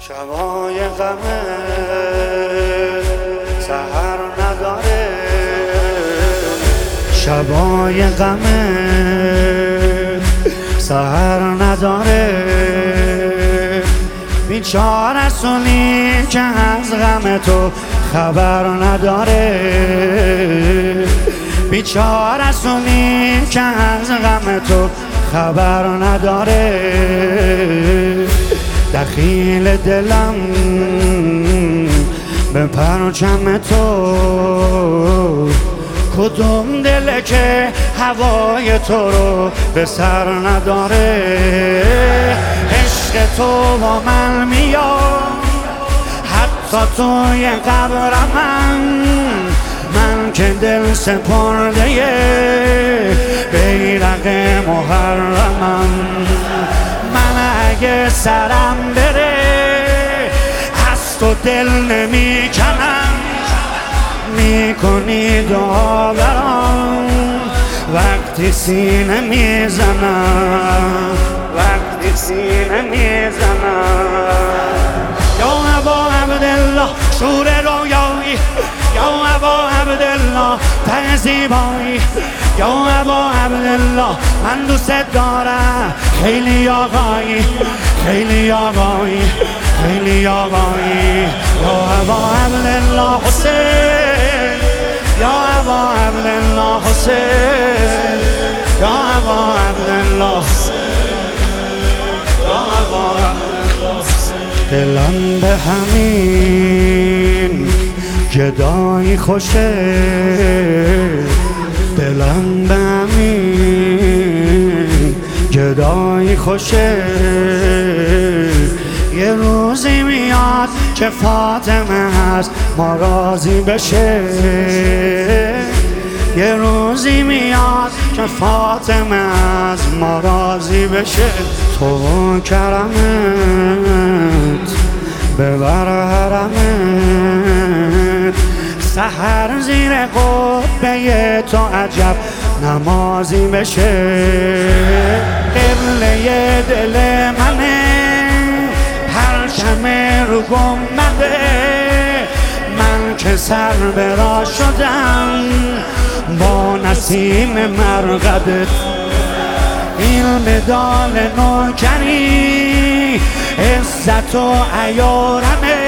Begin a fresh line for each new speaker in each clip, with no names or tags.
شبای غمه سحر نداره، شبای غمه سحر نداره. بیچاره سونی که از غم تو خبر نداره، بیچاره سونی که از غم تو خبر نداره. دخیل دلم به پرچم تو، کدوم دل که هوای تو رو به سر نداره. عشق تو با من میاد حتی توی قبر من که دل سپرده بیرق محرمم. من اگه سرم بره از تو دل نمی کنم، میکنی دعا برام وقتی سینه میزنم، وقتی سینه میزنم. یا ابا عبدالله شور رویایی، یا ابا عبدالله ته زیبایی، یا ابا عبدالله من دوست دارم خیلی آقایی، خیلی آقایی، خیلی آقایی. یا ابا عبدالله حسین، یا ابا عبدالله حسین، یا ابا عبدالله حسین، یا ابا عبدالله حسین. دلم به همین جدایی خوشه، دلم به همین جدایی خوشه. یه روزی میاد که فاطمه از ما راضی بشه، یه روزی میاد که فاطمه از ما راضی بشه. تو کرمت ببر حرمت، سحر زیر قبه تو عجب نمازی بشه. قبله دل منه پرچم رو گنبده، من که سر برا شدم با نسیم مرقدت. این مدال نوکری عزت و عیارمه،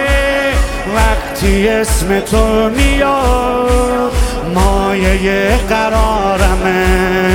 وقتی اسم تو میاد مایه قرارمه،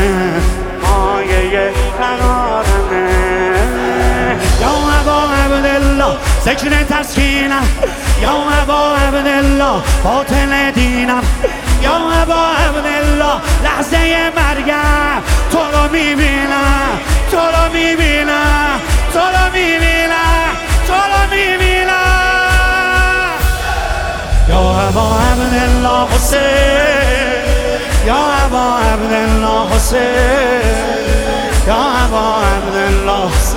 مایه قرارمه. یا ابا عبدالله ذکر تسکینم، یا ابا عبدالله باطل دینم، یا ابا عبدالله لحظه مرگم تو رو میبینم، تو رو میبینم، تو رو میبینم، تو رو میبینم. یا ابا عبدالله حسین، یا ابا عبدالله حسین، یا ابا عبدالله حسین.